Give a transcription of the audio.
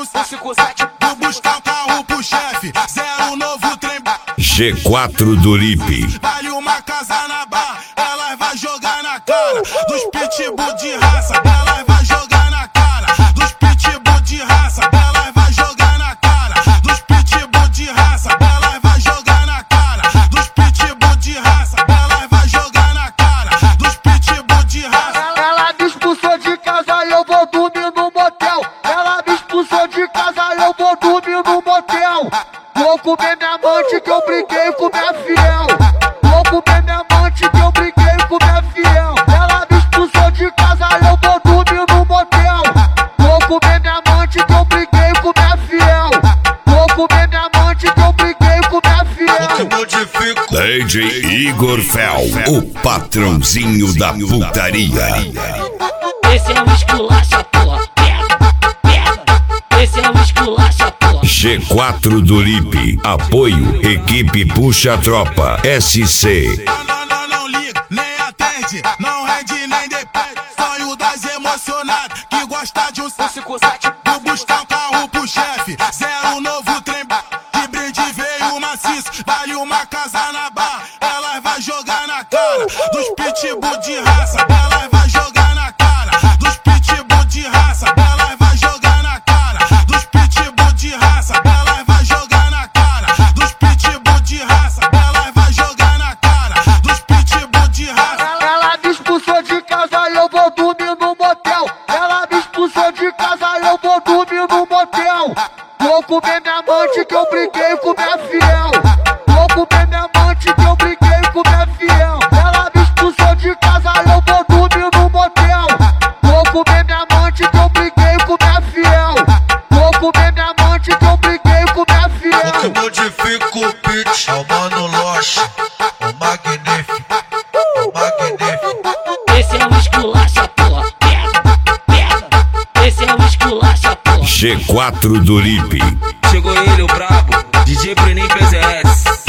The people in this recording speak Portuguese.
157. Vou buscar um carro pro chefe, zero novo trem. G4 do Lipe. Vale uma casa na barra, elas vai jogar na cara dos pitbull de raça, elas vai jogar na cara dos pitbull de raça, elas vai jogar na cara dos pitbull de raça, elas vai jogar na cara dos pitbull de raça, elas vai jogar na cara dos pitbull de raça. Ela me expulsou de casa e eu vou dormir no motel. Ela me expulsou de casa e eu vou dormir no motel. Vou comer minha amante que eu briguei com minha fiel. Vou comer minha amante que eu briguei com minha fiel. Ela me expulsou de casa e eu vou dormir no motel. Vou comer minha amante que eu briguei com minha fiel. Vou comer minha amante que eu briguei com minha fiel. DJ Igor Fel, o patrãozinho da putaria. Esse é um esculacha, porra. Pega, pega. Esse é um esculacha, porra. G4 do Lipe. Apoio Equipe Puxa a Tropa SC. Não liga, nem atende, não rende nem depende. Sonho das emocionadas que gosta de um 157. Vou buscar um carro pro chefe, zero novo trem. De brinde veio maciço, vale uma casa na barra. Elas vai jogar na cara dos pitbull de raça, elas vai jogar na cara dos pitbull de raça, elas vai jogar na cara dos pitbull de raça, elas vai jogar na cara dos pitbull de raça, elas vai jogar na cara dos pitbull de raça. Ela me expulsou de casa e eu vou dormir no motel. Ela me expulsou de casa e eu vou dormir no motel. Vou comer minha amante que eu briguei com minha fiel. Vou comer minha amante que eu briguei com minha fiel. Ela me expulsou de casa e eu vou dormir no motel. Vou comer minha amante que eu briguei com minha fiel. Vou comer minha amante que eu briguei com minha fiel. Eu modifico o pitch, é o Mano Loche, o magnífico, o magnífico. Esse é um esculacha, porra. Pega, pega. Esse é um esculacha, porra. G4 do Lipe. Chegou ele, o brabo, DJ Brenin PZS.